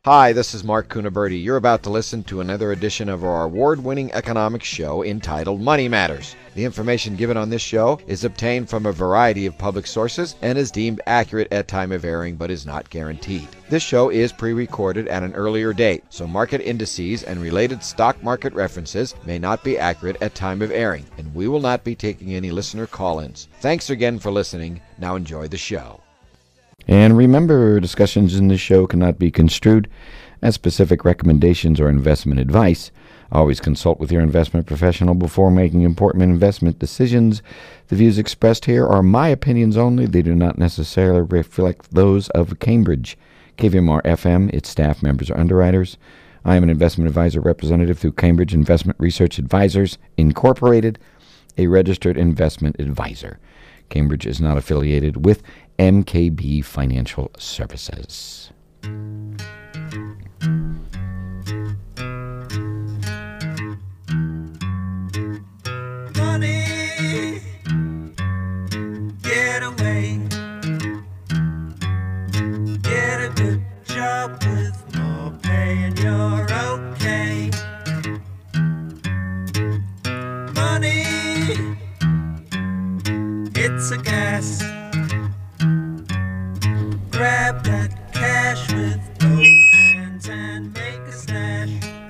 Hi, this is Mark Cunaberti. You're about to listen to another edition of our award-winning economics show entitled Money Matters. The information given on this show is obtained from a variety of public sources and is deemed accurate at time of airing, but is not guaranteed. This show is pre-recorded at an earlier date, so market indices and related stock market references may not be accurate at time of airing, and we will not be taking any listener call-ins. Thanks again for listening. Now enjoy the show. And remember, discussions in this show cannot be construed as specific recommendations or investment advice. Always consult with your investment professional before making important investment decisions. The views expressed here are my opinions only. They do not necessarily reflect those of Cambridge, KVMR FM, its staff, members, or underwriters. I am an investment advisor representative through Cambridge Investment Research Advisors, Incorporated, a registered investment advisor. Cambridge is not affiliated with MKB Financial Services. Money, get away, get a good job with more pay and you're okay. Money, it's a gas. Grab that cash with both hands and make a stash.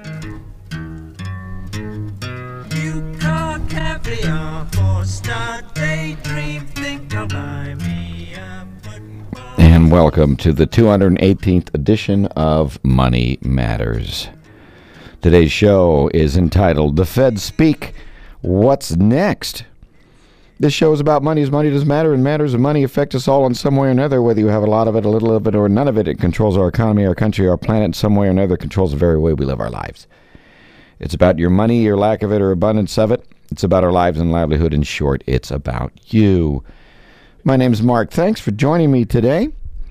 You call caviar for start daydream. Think I'll buy me a football. And welcome to the 218th edition of Money Matters. Today's show is entitled The Fed Speak, What's Next? This show is about money, as money does matter, and matters of money affect us all in some way or another, whether you have a lot of it, a little of it, or none of it. It controls our economy, our country, our planet in some way or another. It controls the very way we live our lives. It's about your money, your lack of it, or abundance of it. It's about our lives and livelihood. In short, it's about you. My name's Mark. Thanks for joining me today.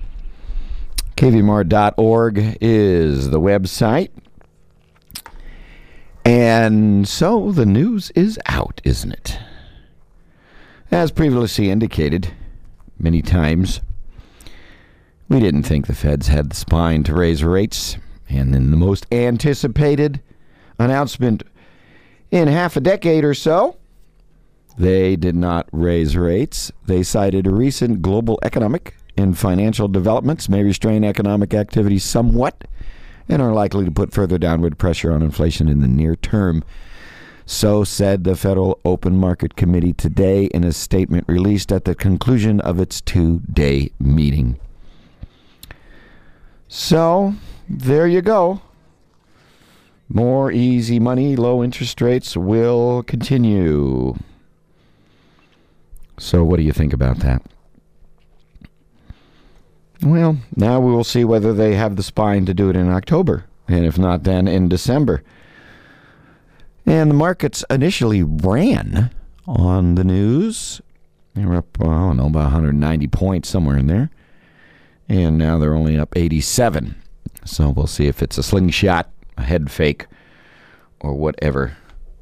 KVMR.org is the website. And so the news is out, isn't it? As previously indicated many times, we didn't think the Feds had the spine to raise rates. And in the most anticipated announcement in half a decade or so, they did not raise rates. They cited recent global economic and financial developments may restrain economic activity somewhat and are likely to put further downward pressure on inflation in the near term. So said the Federal Open Market Committee today in a statement released at the conclusion of its two-day meeting. So, there you go. More easy money, low interest rates will continue. So what do you think about that? Well, now we will see whether they have the spine to do it in October, and if not, then in December. And the markets initially ran on the news. They were up, about 190 points, somewhere in there. And now they're only up 87. So we'll see if it's a slingshot, a head fake, or whatever.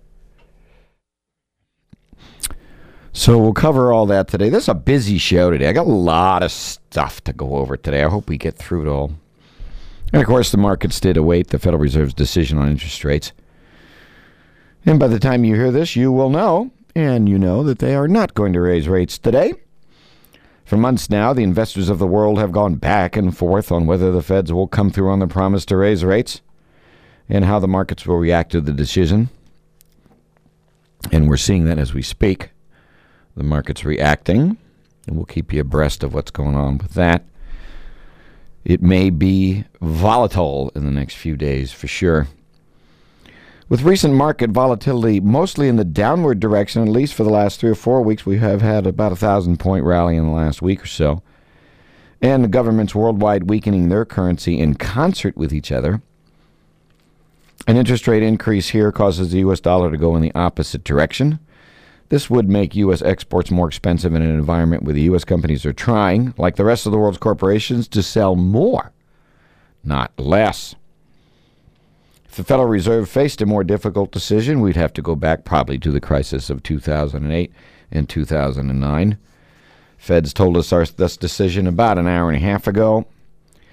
So we'll cover all that today. This is a busy show today. I got a lot of stuff to go over today. I hope we get through it all. And, of course, the markets did await the Federal Reserve's decision on interest rates. And by the time you hear this, you will know, and you know, that they are not going to raise rates today. For months now, the investors of the world have gone back and forth on whether the Feds will come through on the promise to raise rates and how the markets will react to the decision. And we're seeing that as we speak. The market's reacting, and we'll keep you abreast of what's going on with that. It may be volatile in the next few days, for sure. With recent market volatility mostly in the downward direction, at least for the last 3 or 4 weeks, we have had about 1,000-point rally in the last week or so. And the governments worldwide weakening their currency in concert with each other. An interest rate increase here causes the U.S. dollar to go in the opposite direction. This would make U.S. exports more expensive in an environment where the U.S. companies are trying, like the rest of the world's corporations, to sell more, not less. If the Federal Reserve faced a more difficult decision, we'd have to go back probably to the crisis of 2008 and 2009. Feds told us this decision about an hour and a half ago.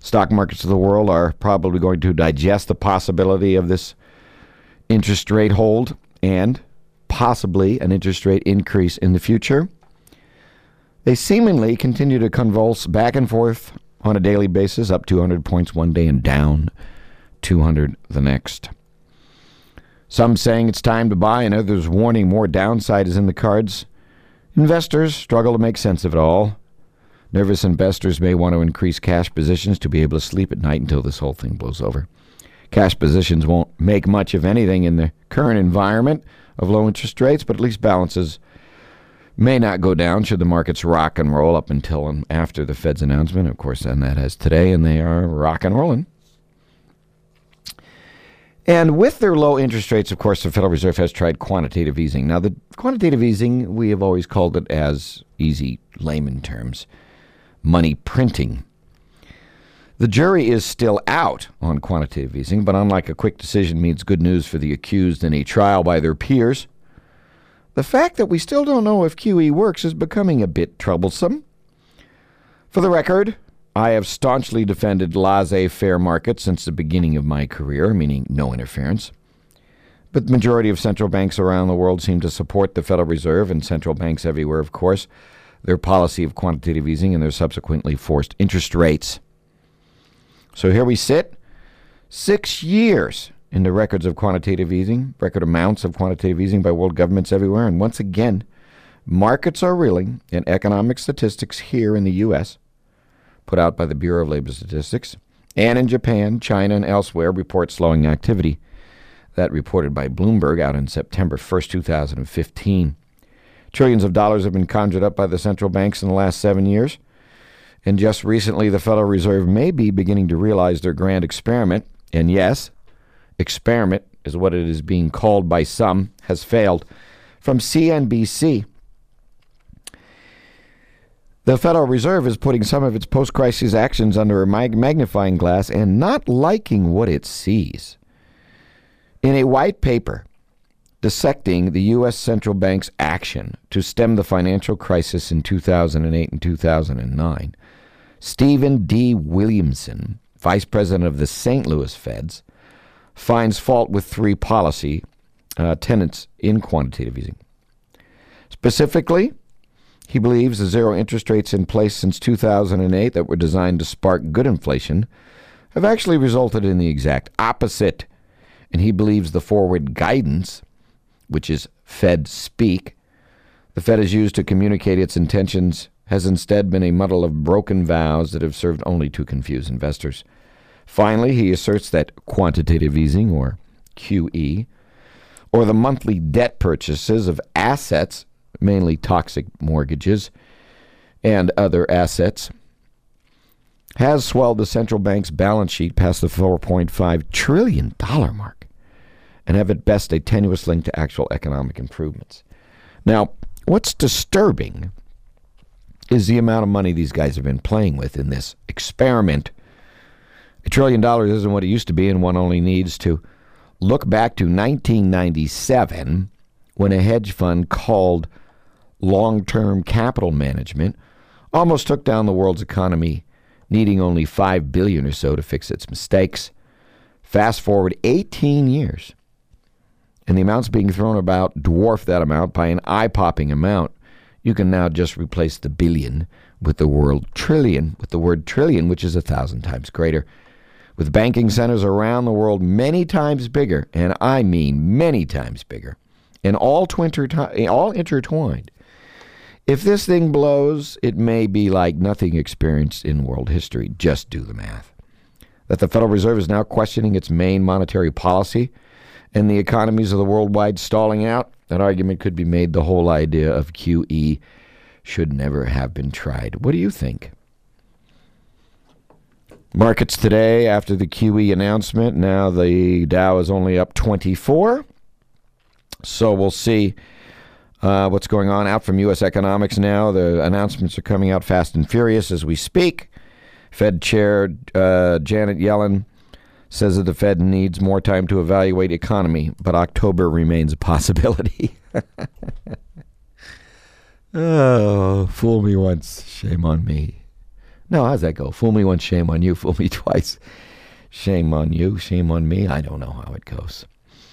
Stock markets of the world are probably going to digest the possibility of this interest rate hold and possibly an interest rate increase in the future. They seemingly continue to convulse back and forth on a daily basis, up 200 points one day and down 200 the next. Some saying it's time to buy and others warning more downside is in the cards. Investors struggle to make sense of it all. Nervous investors may want to increase cash positions to be able to sleep at night until this whole thing blows over. Cash positions won't make much of anything in the current environment of low interest rates, but at least balances may not go down should the markets rock and roll up until and after the Fed's announcement. Of course, and that has today, and they are rock and rolling. And with their low interest rates, of course, the Federal Reserve has tried quantitative easing. Now, the quantitative easing, we have always called it, as easy layman terms, money printing. The jury is still out on quantitative easing, but unlike a quick decision means good news for the accused in a trial by their peers, the fact that we still don't know if QE works is becoming a bit troublesome. For the record, I have staunchly defended laissez-faire markets since the beginning of my career, meaning no interference. But the majority of central banks around the world seem to support the Federal Reserve, and central banks everywhere, of course, their policy of quantitative easing and their subsequently forced interest rates. So here we sit, 6 years into records of quantitative easing, record amounts of quantitative easing by world governments everywhere, and once again, markets are reeling, and economic statistics here in the U.S., put out by the Bureau of Labor Statistics, and in Japan, China, and elsewhere, report slowing activity. That reported by Bloomberg out on September 1st, 2015. Trillions of dollars have been conjured up by the central banks in the last 7 years. And just recently, the Federal Reserve may be beginning to realize their grand experiment, and yes, experiment is what it is being called by some, has failed. From CNBC, the Federal Reserve is putting some of its post-crisis actions under a magnifying glass and not liking what it sees. In a white paper dissecting the U.S. Central Bank's action to stem the financial crisis in 2008 and 2009, Stephen D. Williamson, vice president of the St. Louis Feds, finds fault with three policy tenets in quantitative easing. Specifically, he believes the zero interest rates in place since 2008 that were designed to spark good inflation have actually resulted in the exact opposite. And he believes the forward guidance, which is Fed speak, the Fed has used to communicate its intentions, has instead been a muddle of broken vows that have served only to confuse investors. Finally, he asserts that quantitative easing, or QE, or the monthly debt purchases of assets, mainly toxic mortgages and other assets, has swelled the central bank's balance sheet past the $4.5 trillion mark and have at best a tenuous link to actual economic improvements. Now, what's disturbing is the amount of money these guys have been playing with in this experiment. $1 trillion isn't what it used to be, and one only needs to look back to 1997 when a hedge fund called Long-Term Capital Management almost took down the world's economy, needing only $5 billion or so to fix its mistakes. Fast forward 18 years, and the amounts being thrown about dwarf that amount by an eye-popping amount. You can now just replace the billion with the word trillion, which is 1,000 times greater. With banking centers around the world many times bigger, and I mean many times bigger, and all intertwined. If this thing blows, it may be like nothing experienced in world history. Just do the math. That the Federal Reserve is now questioning its main monetary policy and the economies of the worldwide stalling out, that argument could be made the whole idea of QE should never have been tried. What do you think? Markets today after the QE announcement, now the Dow is only up 24. So we'll see what's going on out from U.S. economics now. The announcements are coming out fast and furious as we speak. Fed Chair Janet Yellen says that the Fed needs more time to evaluate economy, but October remains a possibility. Oh, fool me once, shame on me. No, how's that go? Fool me once, shame on you. Fool me twice, shame on you, shame on me. I don't know how it goes.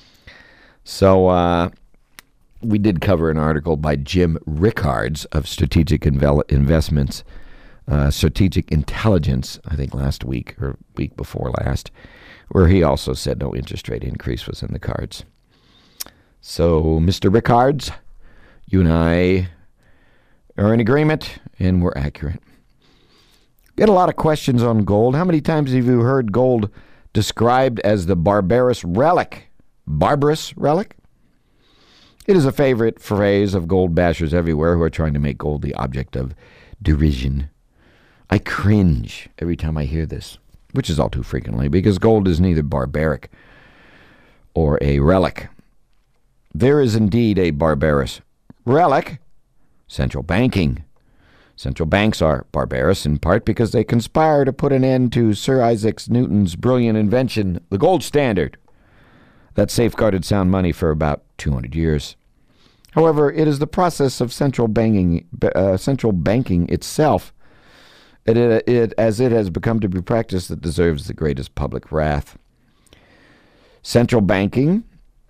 So we did cover an article by Jim Rickards of Strategic Investments, Strategic Intelligence, I think last week or week before last, where he also said no interest rate increase was in the cards. So, Mr. Rickards, you and I are in agreement, and we're accurate. Get a lot of questions on gold. How many times have you heard gold described as the barbarous relic? Barbarous relic? It is a favorite phrase of gold bashers everywhere who are trying to make gold the object of derision. I cringe every time I hear this, which is all too frequently, because gold is neither barbaric or a relic. There is indeed a barbarous relic: central banking. Central banks are barbarous in part because they conspire to put an end to Sir Isaac Newton's brilliant invention, the gold standard, that safeguarded sound money for about 200 years. However, it is the process of central banking itself, as it has become to be practiced, that deserves the greatest public wrath. Central banking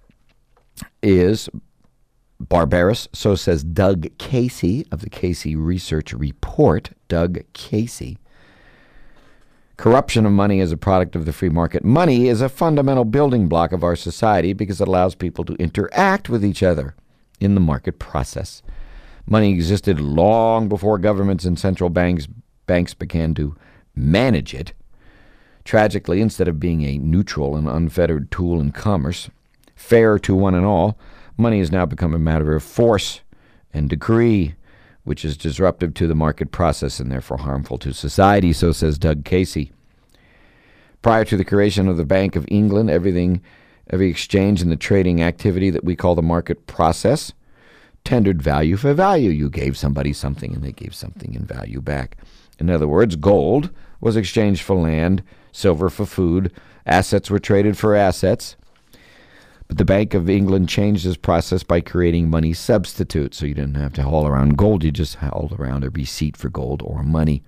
is barbarous, so says Doug Casey of the Casey Research Report. Doug Casey. Corruption of money is a product of the free market. Money is a fundamental building block of our society because it allows people to interact with each other in the market process. Money existed long before governments and central banks began to manage it. Tragically, instead of being a neutral and unfettered tool in commerce, fair to one and all, money has now become a matter of force and decree, which is disruptive to the market process and therefore harmful to society, so says Doug Casey. Prior to the creation of the Bank of England, every exchange and the trading activity that we call the market process tendered value for value. You gave somebody something and they gave something in value back. In other words, gold was exchanged for land, silver for food, assets were traded for assets. But the Bank of England changed this process by creating money substitutes, so you didn't have to haul around gold, you just hauled around a receipt for gold or money.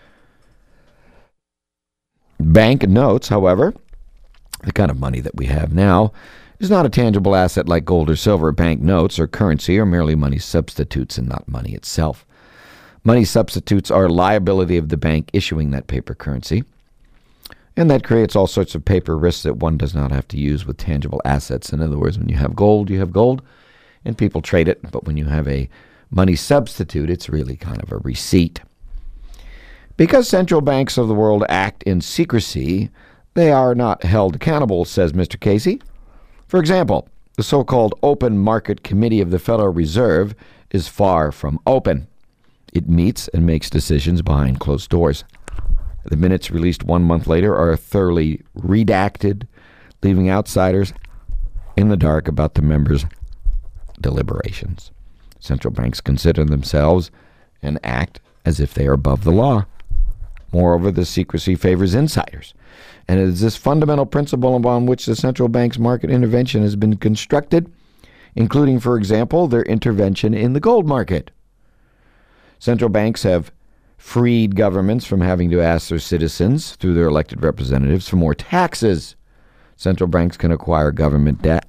Bank notes, however, the kind of money that we have now, is not a tangible asset like gold or silver. Bank notes or currency are merely money substitutes and not money itself. Money substitutes are a liability of the bank issuing that paper currency, and that creates all sorts of paper risks that one does not have to use with tangible assets. In other words, when you have gold, and people trade it. But when you have a money substitute, it's really kind of a receipt. Because central banks of the world act in secrecy, they are not held accountable, says Mr. Casey. For example, the so-called Open Market Committee of the Federal Reserve is far from open. It meets and makes decisions behind closed doors. The minutes released 1 month later are thoroughly redacted, leaving outsiders in the dark about the members' deliberations. Central banks consider themselves and act as if they are above the law. Moreover, the secrecy favors insiders, and it is this fundamental principle upon which the central bank's market intervention has been constructed, including, for example, their intervention in the gold market. Central banks have freed governments from having to ask their citizens, through their elected representatives, for more taxes. Central banks can acquire government debt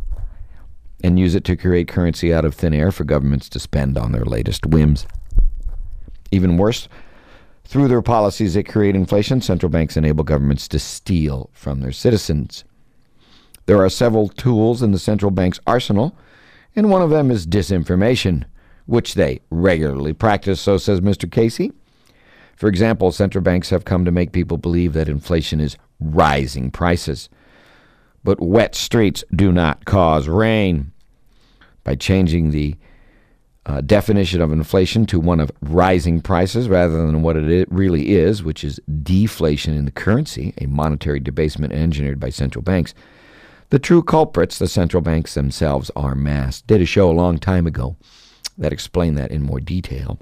and use it to create currency out of thin air for governments to spend on their latest whims. Even worse, through their policies that create inflation, central banks enable governments to steal from their citizens. There are several tools in the central bank's arsenal, and one of them is disinformation, which they regularly practice, so says Mr. Casey. For example, central banks have come to make people believe that inflation is rising prices. But wet streets do not cause rain. By changing the definition of inflation to one of rising prices rather than what it really is, which is deflation in the currency, a monetary debasement engineered by central banks, the true culprits, the central banks themselves, are masked. Did a show a long time ago that explained that in more detail.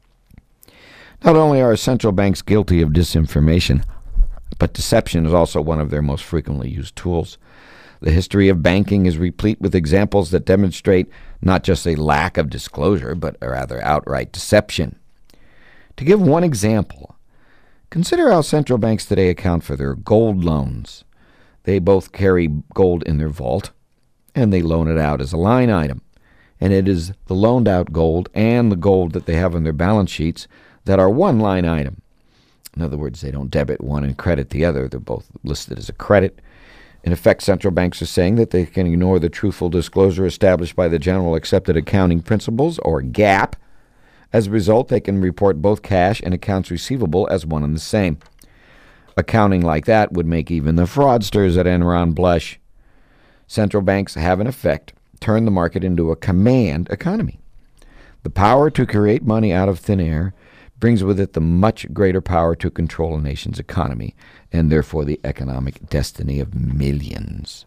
Not only are central banks guilty of disinformation, but deception is also one of their most frequently used tools. The history of banking is replete with examples that demonstrate not just a lack of disclosure, but a rather outright deception. To give one example, Consider how central banks today account for their gold loans. They both carry gold in their vault, and they loan it out as a line item. And it is the loaned out gold and the gold that they have on their balance sheets that are one line item. In other words, they don't debit one and credit the other. They're both listed as a credit. In effect, central banks are saying that they can ignore the truthful disclosure established by the General Accepted Accounting Principles, or GAAP. As a result, they can report both cash and accounts receivable as one and the same. Accounting like that would make even the fraudsters at Enron blush. Central banks have, in effect, turned the market into a command economy. The power to create money out of thin air brings with it the much greater power to control a nation's economy, and therefore the economic destiny of millions.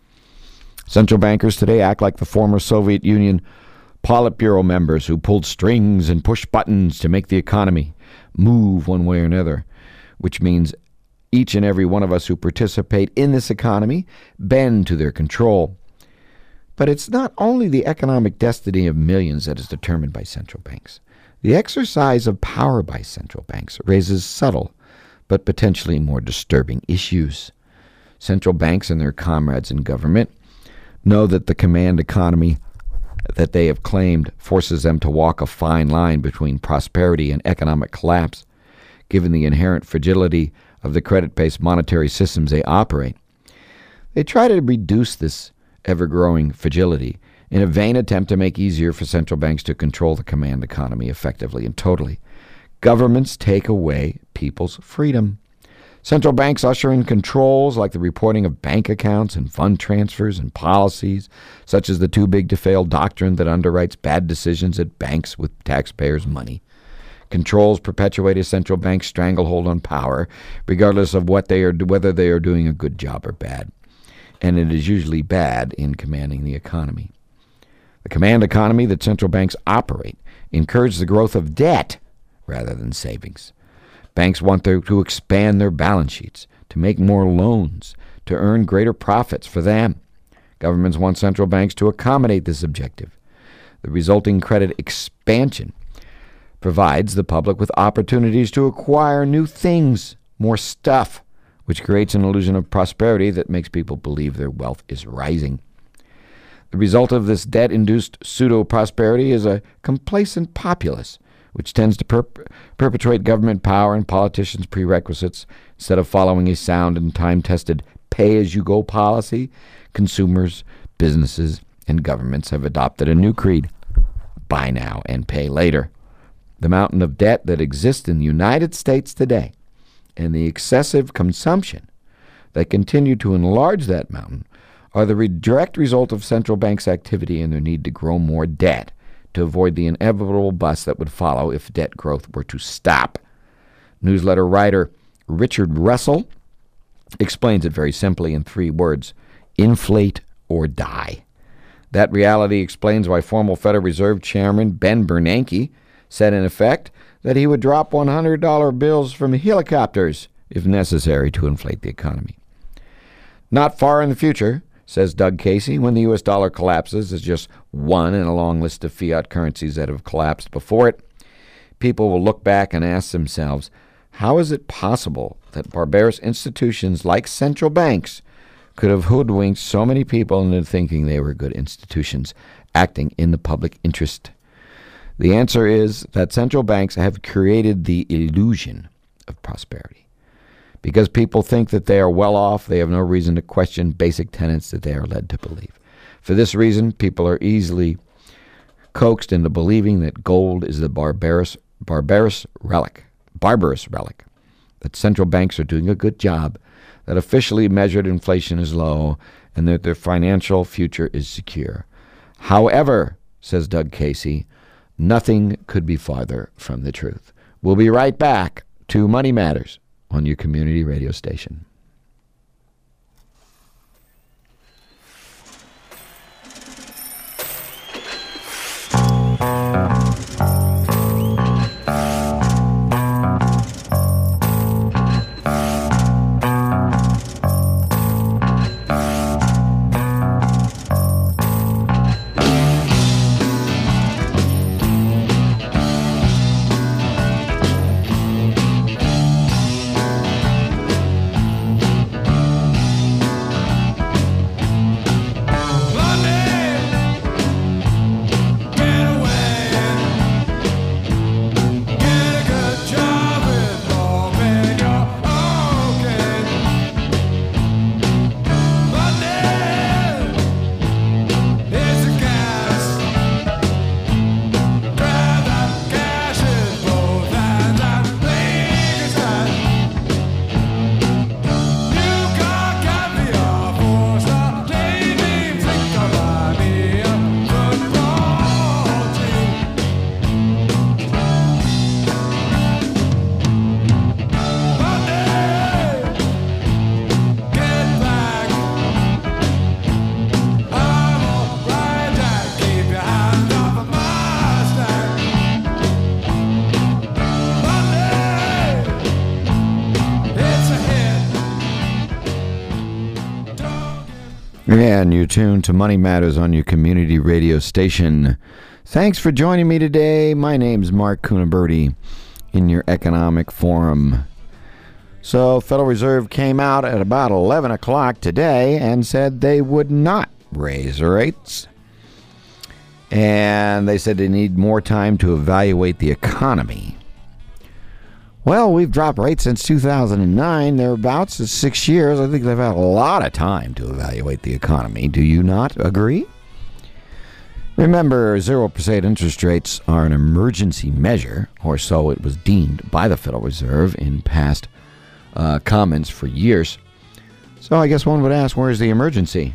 Central bankers today act like the former Soviet Union Politburo members who pulled strings and pushed buttons to make the economy move one way or another, which means each and every one of us who participate in this economy bend to their control. But it's not only the economic destiny of millions that is determined by central banks. The exercise of power by central banks raises subtle but potentially more disturbing issues. Central banks and their comrades in government know that the command economy that they have claimed forces them to walk a fine line between prosperity and economic collapse, given the inherent fragility of the credit-based monetary systems they operate. They try to reduce this ever-growing fragility in a vain attempt to make easier for central banks to control the command economy effectively and totally. Governments take away people's freedom. Central banks usher in controls like the reporting of bank accounts and fund transfers and policies, such as the too-big-to-fail doctrine that underwrites bad decisions at banks with taxpayers' money. Controls perpetuate a central bank's stranglehold on power, regardless of whether they are doing a good job or bad. And it is usually bad in commanding the economy. The command economy that central banks operate encourages the growth of debt rather than savings. Banks want to expand their balance sheets, to make more loans, to earn greater profits for them. Governments want central banks to accommodate this objective. The resulting credit expansion provides the public with opportunities to acquire new things, more stuff, which creates an illusion of prosperity that makes people believe their wealth is rising. The result of this debt-induced pseudo-prosperity is a complacent populace, which tends to perpetuate government power and politicians' prerequisites. Instead of following a sound and time-tested pay-as-you-go policy, consumers, businesses, and governments have adopted a new creed: buy now and pay later. The mountain of debt that exists in the United States today and the excessive consumption that continue to enlarge that mountain are the direct result of central banks' activity and their need to grow more debt to avoid the inevitable bust that would follow if debt growth were to stop. Newsletter writer Richard Russell explains it very simply in 3 words: inflate or die. That reality explains why former Federal Reserve Chairman Ben Bernanke said, in effect, that he would drop $100 bills from helicopters if necessary to inflate the economy. Not far in the future, says Doug Casey, when the U.S. dollar collapses as just one in a long list of fiat currencies that have collapsed before it, people will look back and ask themselves, how is it possible that barbarous institutions like central banks could have hoodwinked so many people into thinking they were good institutions acting in the public interest? The answer is that central banks have created the illusion of prosperity. Because people think that they are well off, they have no reason to question basic tenets that they are led to believe. For this reason, people are easily coaxed into believing that gold is the barbarous relic, that central banks are doing a good job, that officially measured inflation is low, and that their financial future is secure. However, says Doug Casey, nothing could be farther from the truth. We'll be right back to Money Matters on your community radio station. And you tune to Money Matters on your community radio station. Thanks for joining me today. My name's Mark Cunaberti in your economic forum. So, Federal Reserve came out at about 11 o'clock today and said they would not raise rates. And they said they need more time to evaluate the economy. Well, we've dropped rates since 2009, thereabouts. It's 6 years. I think they've had a lot of time to evaluate the economy. Do you not agree? Remember, 0% interest rates are an emergency measure, or so it was deemed by the Federal Reserve in past comments for years. So I guess one would ask, where's the emergency?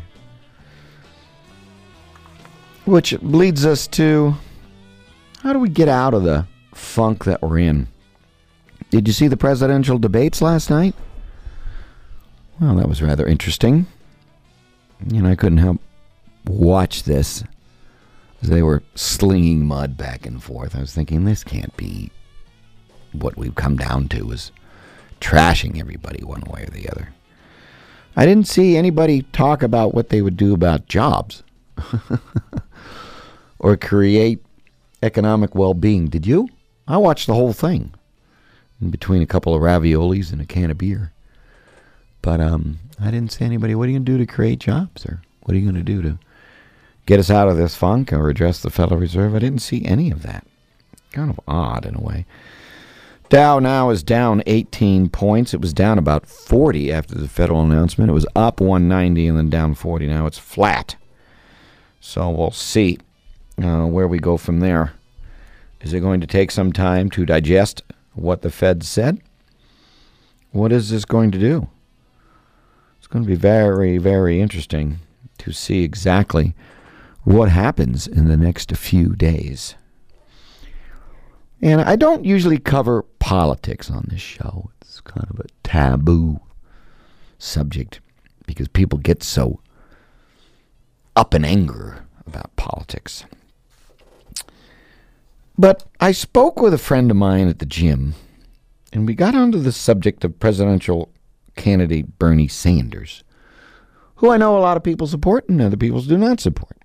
Which leads us to, how do we get out of the funk that we're in? Did you see the presidential debates last night? Well, that was rather interesting. I couldn't help watch this as they were slinging mud back and forth. I was thinking, this can't be what we've come down to, is trashing everybody one way or the other. I didn't see anybody talk about what they would do about jobs or create economic well-being. Did you? I watched the whole thing. In between a couple of raviolis and a can of beer. But I didn't see anybody, what are you going to do to create jobs? Or what are you going to do to get us out of this funk or address the Federal Reserve? I didn't see any of that. Kind of odd in a way. Dow now is down 18 points. It was down about 40 after the federal announcement. It was up 190 and then down 40. Now it's flat. So we'll see where we go from there. Is it going to take some time to digest what the Fed said? What is this going to do? It's going to be very, very interesting to see exactly what happens in the next few days. And I don't usually cover politics on this show. It's kind of a taboo subject because people get so up in anger about politics. But I spoke with a friend of mine at the gym, and we got onto the subject of presidential candidate Bernie Sanders, who I know a lot of people support and other people do not support.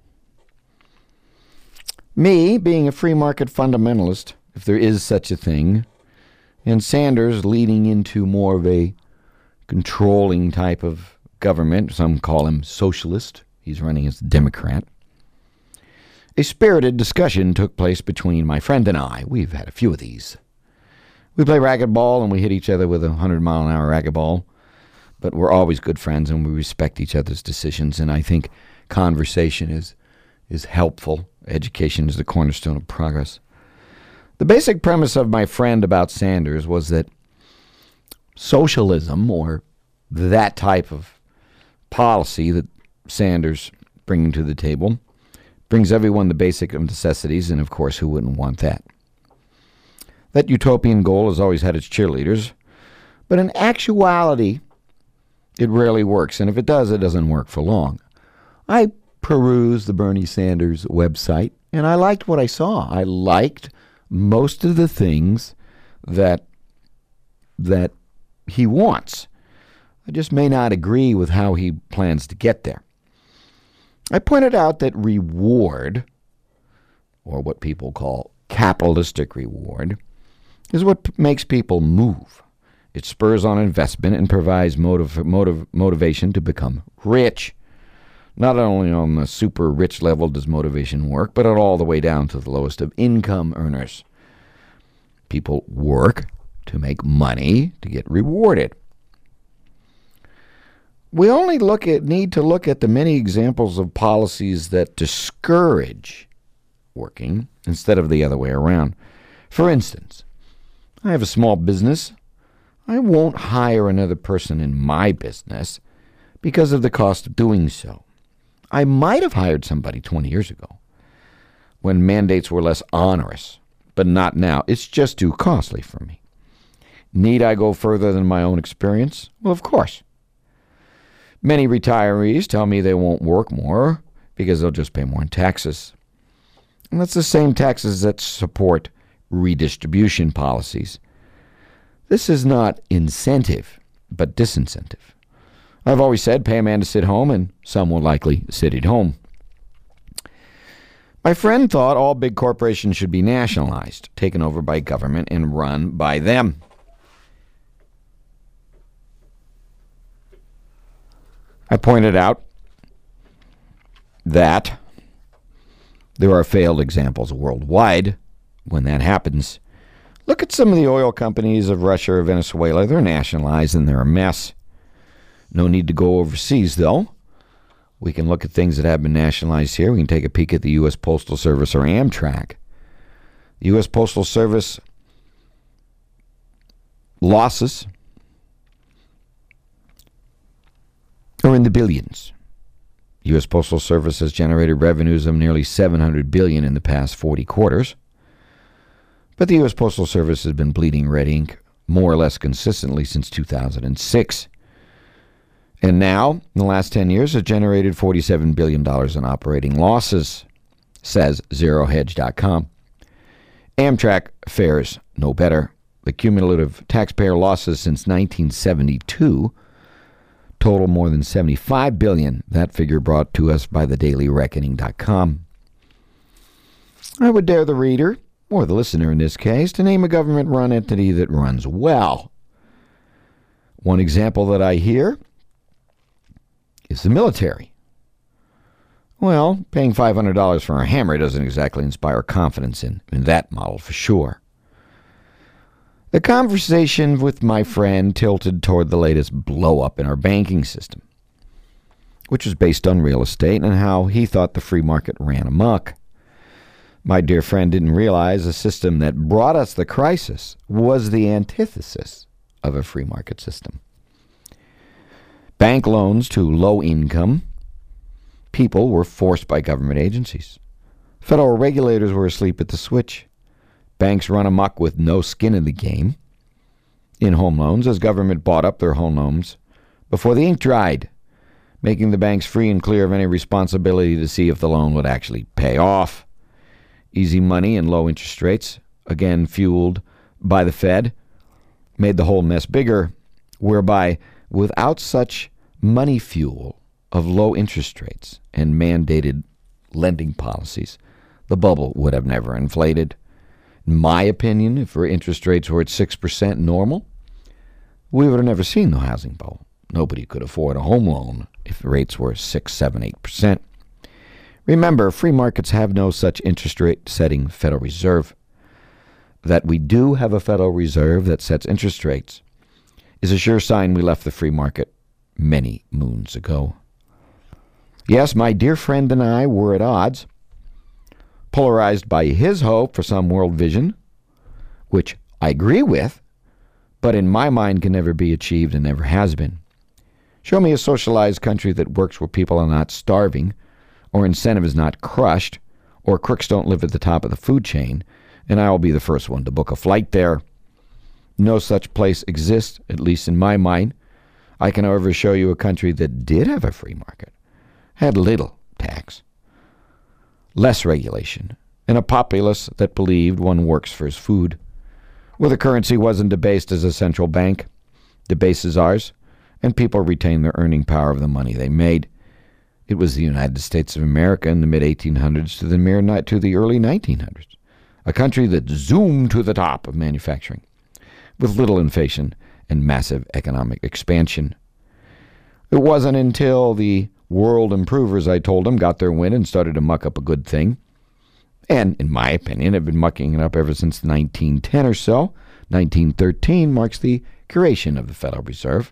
Me, being a free market fundamentalist, if there is such a thing, and Sanders leading into more of a controlling type of government, some call him socialist, he's running as a Democrat. A spirited discussion took place between my friend and I. We've had a few of these. We play racquetball and we hit each other with a 100-mile-an-hour racquetball, but we're always good friends and we respect each other's decisions, and I think conversation is helpful. Education is the cornerstone of progress. The basic premise of my friend about Sanders was that socialism, or that type of policy that Sanders bringing to the table, brings everyone the basic necessities, and of course, who wouldn't want that? That utopian goal has always had its cheerleaders, but in actuality, it rarely works, and if it does, it doesn't work for long. I perused the Bernie Sanders website, and I liked what I saw. I liked most of the things that he wants. I just may not agree with how he plans to get there. I pointed out that reward, or what people call capitalistic reward, is what makes people move. It spurs on investment and provides motivation to become rich. Not only on the super rich level does motivation work, but all the way down to the lowest of income earners. People work to make money to get rewarded. We only need to look at the many examples of policies that discourage working instead of the other way around. For instance, I have a small business. I won't hire another person in my business because of the cost of doing so. I might have hired somebody 20 years ago when mandates were less onerous, but not now. It's just too costly for me. Need I go further than my own experience? Well, of course. Many retirees tell me they won't work more because they'll just pay more in taxes. And that's the same taxes that support redistribution policies. This is not incentive, but disincentive. I've always said pay a man to sit home, and some will likely sit at home. My friend thought all big corporations should be nationalized, taken over by government, and run by them. I pointed out that there are failed examples worldwide when that happens. Look at some of the oil companies of Russia or Venezuela. They're nationalized and they're a mess. No need to go overseas, though. We can look at things that have been nationalized here. We can take a peek at the U.S. Postal Service or Amtrak. The U.S. Postal Service losses are in the billions. U.S. Postal Service has generated revenues of nearly $700 billion in the past 40 quarters. But the U.S. Postal Service has been bleeding red ink more or less consistently since 2006. And now, in the last 10 years, has generated $47 billion in operating losses, says ZeroHedge.com. Amtrak fares no better. The cumulative taxpayer losses since 1972 total more than $75 billion. That figure brought to us by thedailyreckoning.com. I would dare the reader, or the listener in this case, to name a government-run entity that runs well. One example that I hear is the military. Well, paying $500 for a hammer doesn't exactly inspire confidence in that model for sure. The conversation with my friend tilted toward the latest blow-up in our banking system, which was based on real estate and how he thought the free market ran amok. My dear friend didn't realize a system that brought us the crisis was the antithesis of a free market system. Bank loans to low-income people were forced by government agencies. Federal regulators were asleep at the switch. Banks run amok with no skin in the game in home loans as government bought up their home loans before the ink dried, making the banks free and clear of any responsibility to see if the loan would actually pay off. Easy money and low interest rates, again fueled by the Fed, made the whole mess bigger, whereby without such money fuel of low interest rates and mandated lending policies, the bubble would have never inflated. In my opinion, if our interest rates were at 6% normal, we would have never seen the housing bubble. Nobody could afford a home loan if the rates were 6, 7, 8%. Remember, free markets have no such interest rate setting Federal Reserve. That we do have a Federal Reserve that sets interest rates is a sure sign we left the free market many moons ago. Yes, my dear friend and I were at odds, polarized by his hope for some world vision, which I agree with, but in my mind can never be achieved and never has been. Show me a socialized country that works where people are not starving, or incentive is not crushed, or crooks don't live at the top of the food chain, and I will be the first one to book a flight there. No such place exists, at least in my mind. I can, however, show you a country that did have a free market, had little tax, less regulation, and a populace that believed one works for his food, where the currency wasn't debased as a central bank, debases ours, and people retained their earning power of the money they made. It was the United States of America in the mid-1800s to the early 1900s, a country that zoomed to the top of manufacturing, with little inflation and massive economic expansion. It wasn't until the world improvers, I told them, got their wind and started to muck up a good thing, and in my opinion have been mucking it up ever since 1910 or so. 1913 marks the creation of the Federal Reserve,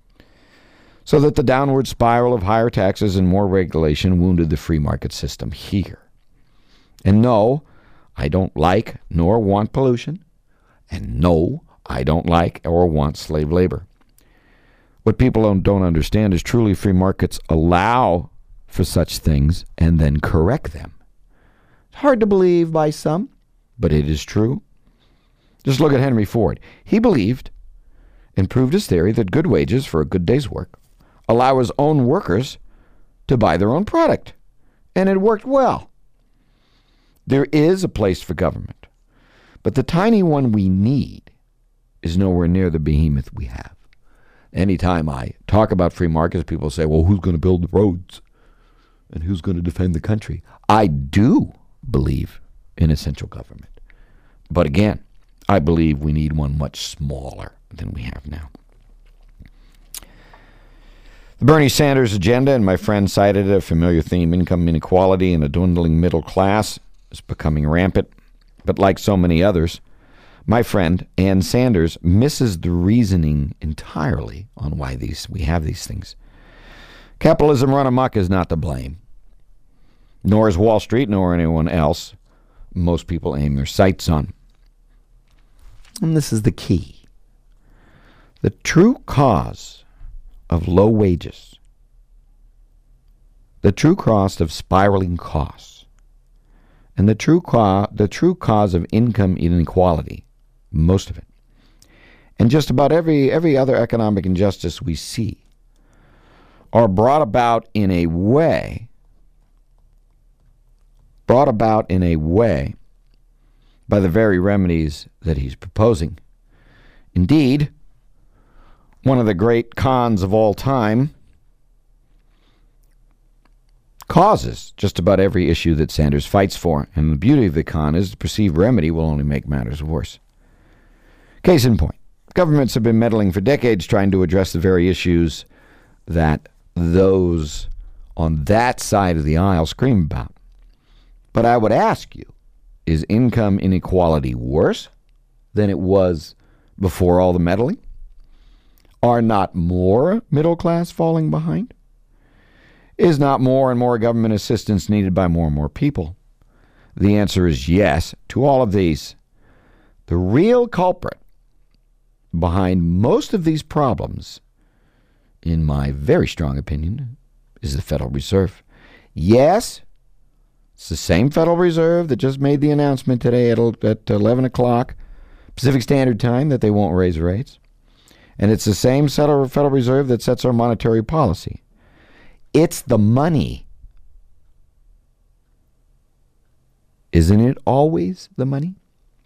so that the downward spiral of higher taxes and more regulation wounded the free market system here. And no, I don't like nor want pollution, and no, I don't like or want slave labor. What people don't understand is truly free markets allow for such things and then correct them. It's hard to believe by some, but it is true. Just look at Henry Ford. He believed and proved his theory that good wages for a good day's work allow his own workers to buy their own product. And it worked well. There is a place for government, but the tiny one we need is nowhere near the behemoth we have. Anytime I talk about free markets, people say, well, who's going to build the roads? And who's going to defend the country? I do believe in a central government. But again, I believe we need one much smaller than we have now. The Bernie Sanders agenda, and my friend cited a familiar theme, income inequality and a dwindling middle class, is becoming rampant. But like so many others, my friend Ann Sanders misses the reasoning entirely on why we have these things. Capitalism run amok is not to blame. Nor is Wall Street, nor anyone else. Most people aim their sights on. And this is the key. The true cause of low wages, the true cost of spiraling costs, and the true cause of income inequality, most of it, and just about every other economic injustice we see, are brought about in a way by the very remedies that he's proposing. Indeed, one of the great cons of all time causes just about every issue that Sanders fights for. And the beauty of the con is the perceived remedy will only make matters worse. Case in point, governments have been meddling for decades trying to address the very issues that those on that side of the aisle scream about. But I would ask you, is income inequality worse than it was before all the meddling? Are not more middle class falling behind? Is not more and more government assistance needed by more and more people? The answer is yes to all of these. The real culprit behind most of these problems, in my very strong opinion, is the Federal Reserve. Yes, it's the same Federal Reserve that just made the announcement today at 11 o'clock Pacific Standard Time that they won't raise rates. And it's the same Federal Reserve that sets our monetary policy. It's the money. Isn't it always the money?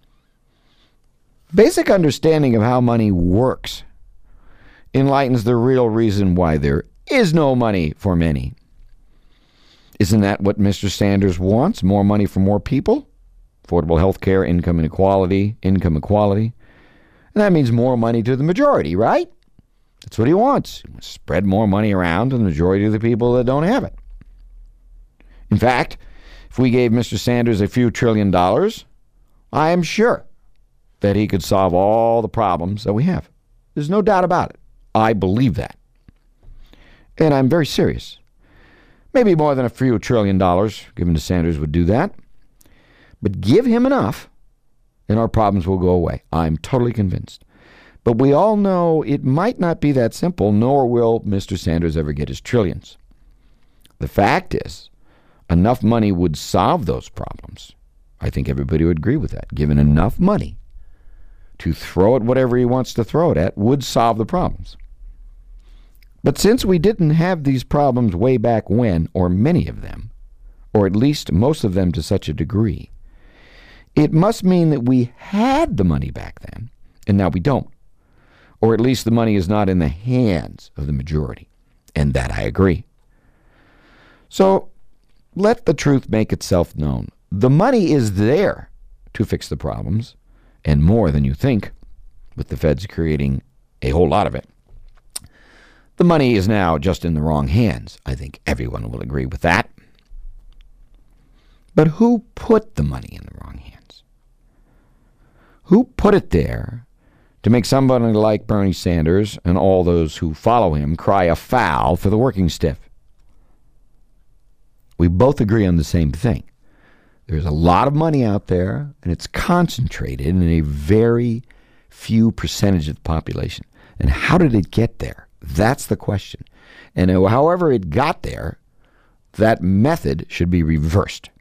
Basic understanding of how money works enlightens the real reason why there is no money for many. Isn't that what Mr. Sanders wants? More money for more people? Affordable health care, income equality. And that means more money to the majority, right? That's what he wants. He wants to spread more money around to the majority of the people that don't have it. In fact, if we gave Mr. Sanders a few $1 trillion, I am sure that he could solve all the problems that we have. There's no doubt about it. I believe that. And I'm very serious. Maybe more than a few $1 trillion given to Sanders would do that. But give him enough, and our problems will go away. I'm totally convinced. But we all know it might not be that simple, nor will Mr. Sanders ever get his trillions. The fact is, enough money would solve those problems. I think everybody would agree with that. Given enough money to throw at whatever he wants to throw it at would solve the problems. But since we didn't have these problems way back when, or many of them, or at least most of them to such a degree, it must mean that we had the money back then, and now we don't. Or at least the money is not in the hands of the majority. And that I agree. So let the truth make itself known. The money is there to fix the problems, and more than you think, with the feds creating a whole lot of it. The money is now just in the wrong hands. I think everyone will agree with that. But who put the money in the wrong hands? Who put it there to make somebody like Bernie Sanders and all those who follow him cry a foul for the working stiff? We both agree on the same thing. There's a lot of money out there, and it's concentrated in a very few percentage of the population. And how did it get there? That's the question. And however it got there, that method should be reversed.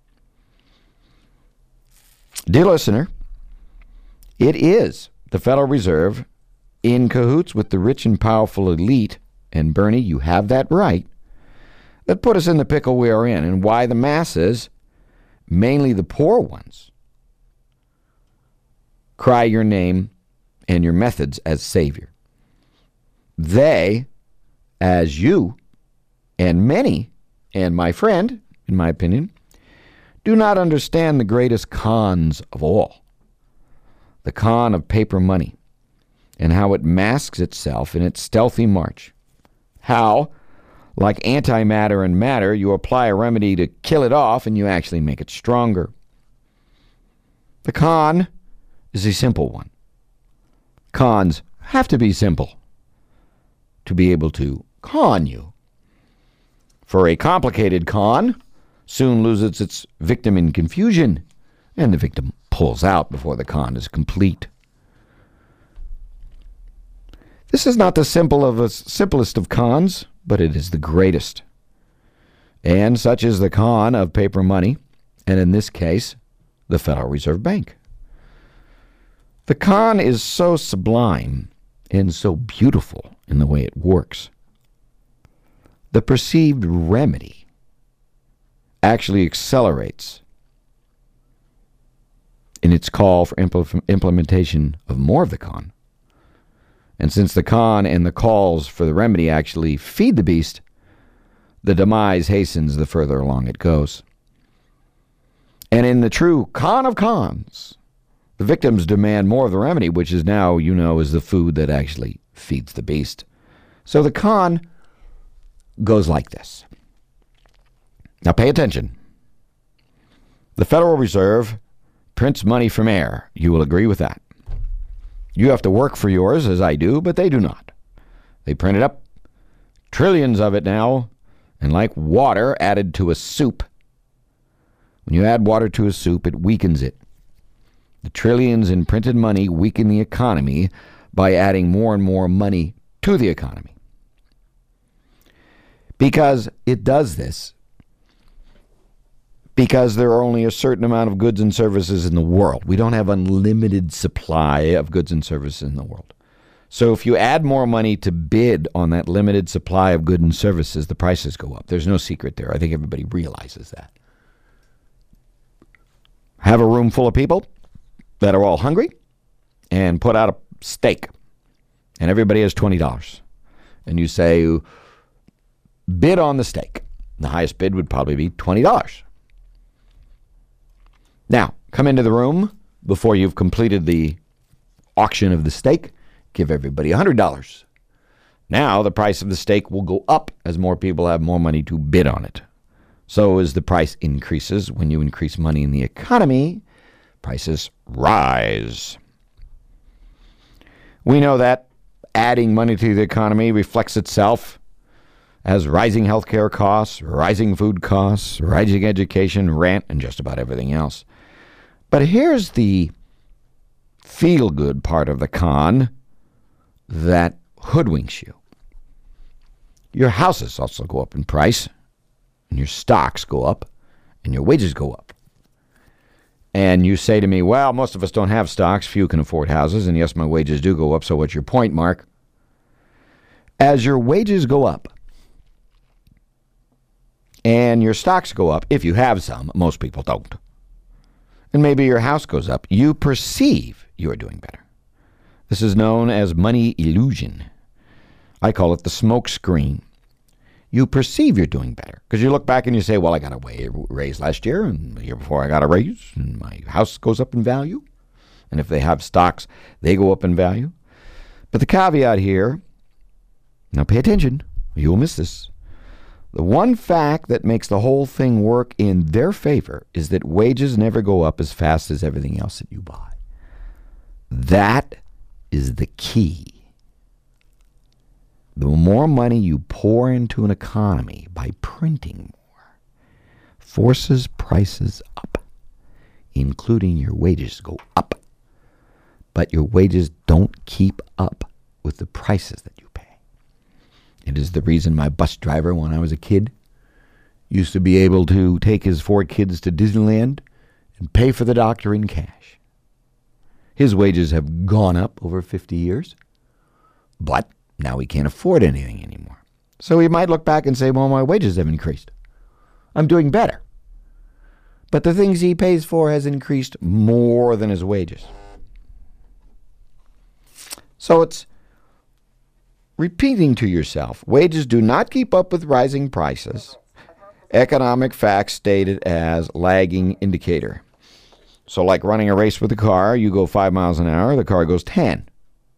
Dear listener, it is the Federal Reserve in cahoots with the rich and powerful elite, and Bernie, you have that right, that put us in the pickle we are in, and why the masses, mainly the poor ones, cry your name and your methods as savior. they, as you and many, and my friend, in my opinion, do not understand the greatest cons of all. The con of paper money and how it masks itself in its stealthy march. How, like antimatter and matter, you apply a remedy to kill it off and you actually make it stronger. The con is a simple one. Cons have to be simple to be able to con you. For a complicated con soon loses its victim in confusion, and the victim pulls out before the con is complete. This is not the simplest of cons, but it is the greatest. And such is the con of paper money, and in this case, the Federal Reserve Bank. The con is so sublime and so beautiful in the way it works. The perceived remedy actually accelerates in its call for implementation of more of the con. And since the con and the calls for the remedy actually feed the beast, the demise hastens the further along it goes. And in the true con of cons, the victims demand more of the remedy, which is now, is the food that actually feeds the beast. So the con goes like this. Now pay attention. The Federal Reserve prints money from air. You will agree with that. You have to work for yours, as I do, but they do not. They print it up, trillions of it now, and like water added to a soup, when you add water to a soup, it weakens it. The trillions in printed money weaken the economy by adding more and more money to the economy. Because it does this, because there are only a certain amount of goods and services in the world. We don't have unlimited supply of goods and services in the world. So if you add more money to bid on that limited supply of goods and services, the prices go up. There's no secret there. I think everybody realizes that. Have a room full of people that are all hungry and put out a steak, and everybody has $20. And you say, bid on the steak. The highest bid would probably be $20. Now, come into the room before you've completed the auction of the steak. Give everybody $100. Now, the price of the steak will go up as more people have more money to bid on it. So as the price increases, when you increase money in the economy, prices rise. We know that adding money to the economy reflects itself as rising healthcare costs, rising food costs, rising education, rent, and just about everything else. But here's the feel-good part of the con that hoodwinks you. Your houses also go up in price, and your stocks go up, and your wages go up. And you say to me, well, most of us don't have stocks, few can afford houses, and yes, my wages do go up, so what's your point, Mark? As your wages go up, and your stocks go up, if you have some, most people don't, and maybe your house goes up, you perceive you are doing better. This is known as money illusion. I call it the smoke screen. You perceive you're doing better because you look back and you say, well, I got a raise last year, and the year before I got a raise, and my house goes up in value. And if they have stocks, they go up in value. But the caveat here, now pay attention, you will miss this. The one fact that makes the whole thing work in their favor is that wages never go up as fast as everything else that you buy. That is the key. The more money you pour into an economy by printing more forces prices up, including your wages go up. But your wages don't keep up with the prices that you pay. It is the reason my bus driver, when I was a kid, used to be able to take his 4 kids to Disneyland and pay for the doctor in cash. His wages have gone up over 50 years, but now he can't afford anything anymore. So he might look back and say, well, my wages have increased. I'm doing better. But the things he pays for has increased more than his wages. So it's repeating to yourself, wages do not keep up with rising prices. Economic facts stated as lagging indicator. So like running a race with a car, you go 5 miles an hour, the car goes 10.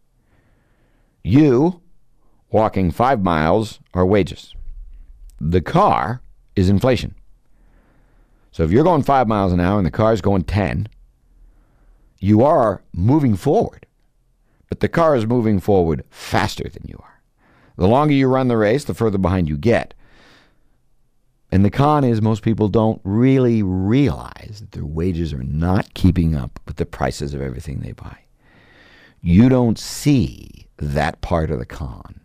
You walking 5 miles are wages. The car is inflation. So if you're going 5 miles an hour and the car's going 10, you are moving forward. But the car is moving forward faster than you are. The longer you run the race, the further behind you get. And the con is most people don't really realize that their wages are not keeping up with the prices of everything they buy. You don't see that part of the con.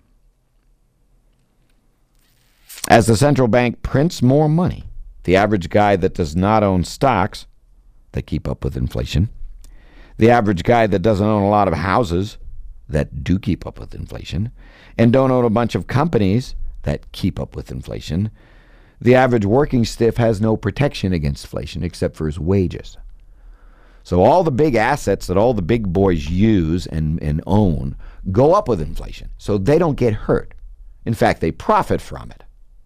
As the central bank prints more money, the average guy that does not own stocks that keep up with inflation, the average guy that doesn't own a lot of houses that do keep up with inflation, and don't own a bunch of companies that keep up with inflation, the average working stiff has no protection against inflation except for his wages. So all the big assets that all the big boys use and own go up with inflation. So they don't get hurt. In fact, they profit from it.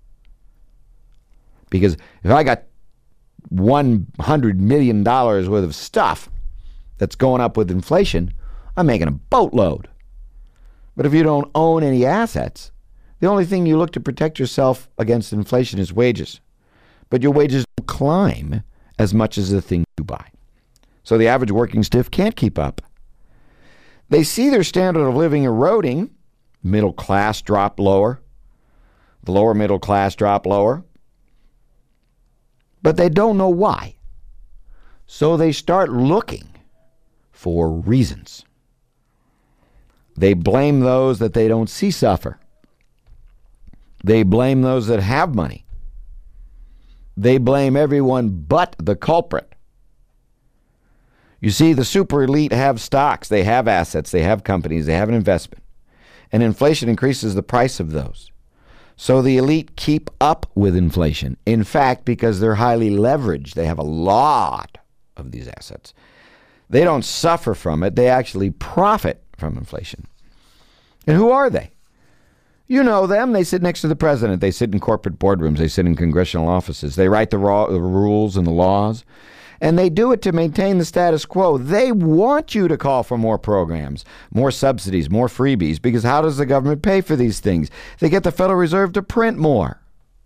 Because if I got $100 million worth of stuff that's going up with inflation, I'm making a boatload. But if you don't own any assets, the only thing you look to protect yourself against inflation is wages. But your wages don't climb as much as the thing you buy. So the average working stiff can't keep up. They see their standard of living eroding. Middle class drop lower. The lower middle class drop lower. But they don't know why. So they start looking for reasons. They blame those that they don't see suffer. They blame those that have money. They blame everyone but the culprit. You see, the super elite have stocks, they have assets, they have companies, they have an investment. And inflation increases the price of those. So the elite keep up with inflation. In fact, because they're highly leveraged, they have a lot of these assets. They don't suffer from it, they actually profit from inflation. And who are they? You know them. They sit next to the president. They sit in corporate boardrooms. They sit in congressional offices. They write the rules and the laws. And they do it to maintain the status quo. They want you to call for more programs, more subsidies, more freebies, because how does the government pay for these things? They get the Federal Reserve to print more.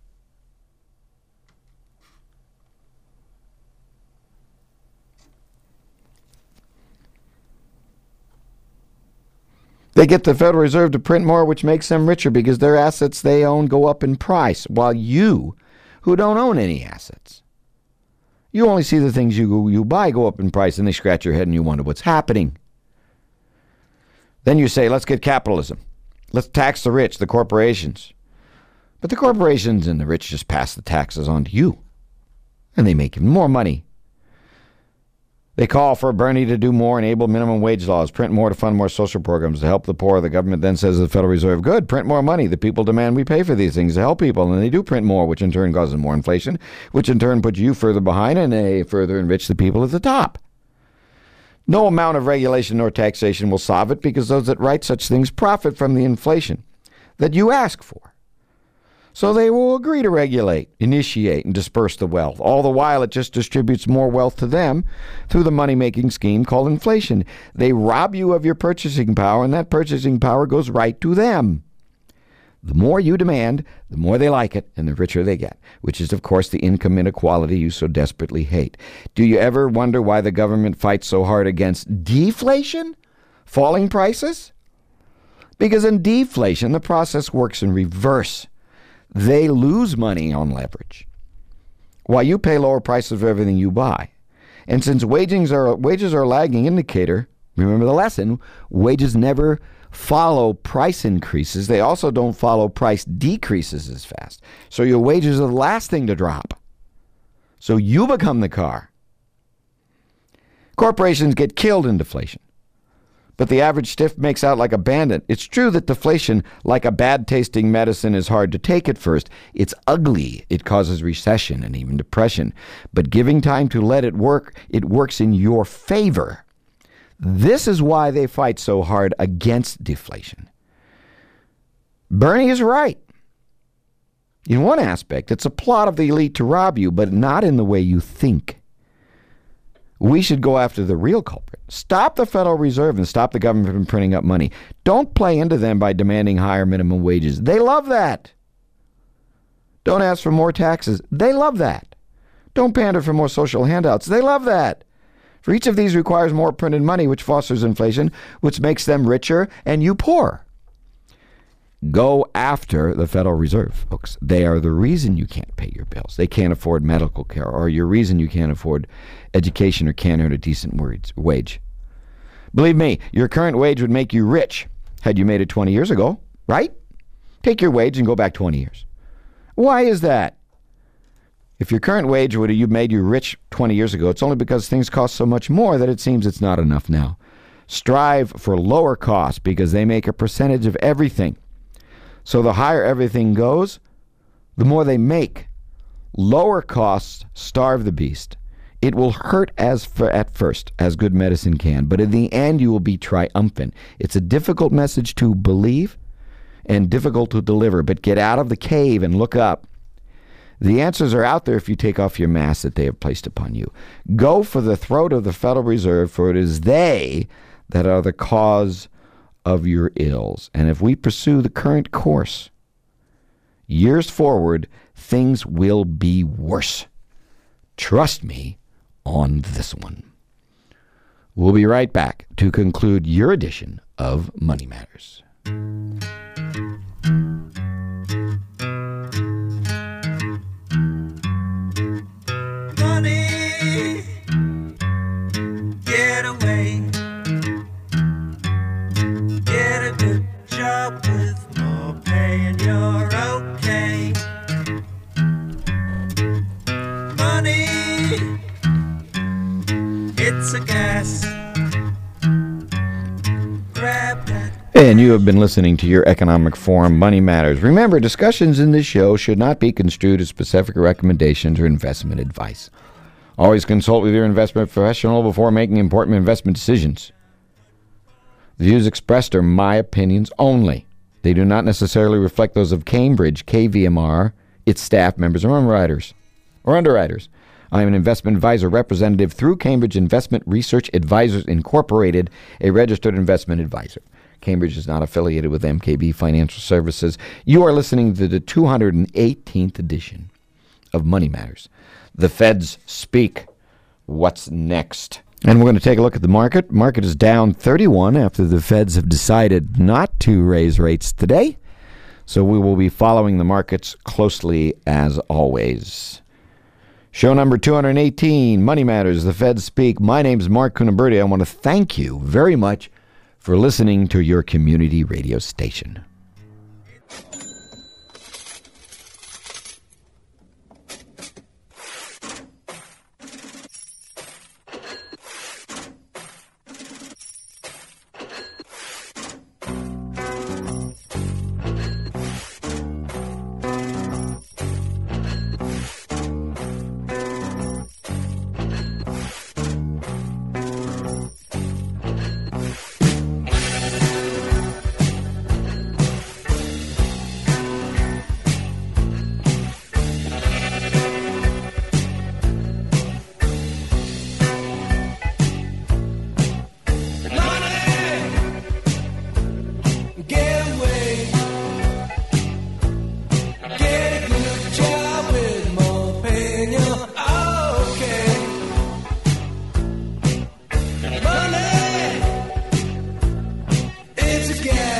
They get the Federal Reserve to print more, which makes them richer because their assets they own go up in price, while you, who don't own any assets, you only see the things you buy go up in price, and they scratch your head and you wonder what's happening. Then you say, let's get capitalism. Let's tax the rich, the corporations. But the corporations and the rich just pass the taxes on to you, and they make even more money. They call for Bernie to do more, enable minimum wage laws, print more to fund more social programs to help the poor. The government then says to the Federal Reserve, good, print more money. The people demand we pay for these things to help people, and they do print more, which in turn causes more inflation, which in turn puts you further behind, and they further enrich the people at the top. No amount of regulation nor taxation will solve it because those that write such things profit from the inflation that you ask for. So they will agree to regulate, initiate, and disperse the wealth. All the while, it just distributes more wealth to them through the money-making scheme called inflation. They rob you of your purchasing power, and that purchasing power goes right to them. The more you demand, the more they like it, and the richer they get, which is, of course, the income inequality you so desperately hate. Do you ever wonder why the government fights so hard against deflation? Falling prices? Because in deflation, the process works in reverse. They lose money on leverage, while you pay lower prices for everything you buy. And since wages are a lagging indicator, remember the lesson, wages never follow price increases. They also don't follow price decreases as fast. So your wages are the last thing to drop. So you become the car. Corporations get killed in deflation. But the average stiff makes out like a bandit. It's true that deflation, like a bad-tasting medicine, is hard to take at first. It's ugly. It causes recession and even depression. But giving time to let it works in your favor. This is why they fight so hard against deflation. Bernie is right. In one aspect, it's a plot of the elite to rob you, but not in the way you think. We should go after the real culprit. Stop the Federal Reserve and stop the government from printing up money. Don't play into them by demanding higher minimum wages. They love that. Don't ask for more taxes. They love that. Don't pander for more social handouts. They love that. For each of these requires more printed money, which fosters inflation, which makes them richer and you poor. Go after the Federal Reserve, folks. They are the reason you can't pay your bills. They can't afford medical care, or your reason you can't afford education or can't earn a decent wage. Believe me, your current wage would make you rich had you made it 20 years ago, right? Take your wage and go back 20 years. Why is that? If your current wage would have made you rich 20 years ago, it's only because things cost so much more that it seems it's not enough now. Strive for lower costs because they make a percentage of everything. So the higher everything goes, the more they make. Lower costs starve the beast. It will hurt at first, as good medicine can, but in the end you will be triumphant. It's a difficult message to believe and difficult to deliver, but get out of the cave and look up. The answers are out there if you take off your mask that they have placed upon you. Go for the throat of the Federal Reserve, for it is they that are the cause of your ills. And if we pursue the current course, years forward, things will be worse. Trust me on this one. We'll be right back to conclude your edition of Money Matters. Money, get away. Get a good job with more pay and you're okay. Money, it's a gas. Grab that. And you have been listening to your Economic Forum Money Matters. Remember, discussions in this show should not be construed as specific recommendations or investment advice. Always consult with your investment professional before making important investment decisions. The views expressed are my opinions only. They do not necessarily reflect those of Cambridge, KVMR, its staff members, or underwriters. I am an investment advisor representative through Cambridge Investment Research Advisors Incorporated, a registered investment advisor. Cambridge is not affiliated with MKB Financial Services. You are listening to the 218th edition of Money Matters. The Feds speak. What's next? And we're going to take a look at the market. Market is down 31 after the Feds have decided not to raise rates today. So we will be following the markets closely as always. Show number 218, Money Matters, The Feds Speak. My name is Mark Cunaberti. I want to thank you very much for listening to your community radio station. It's a gas.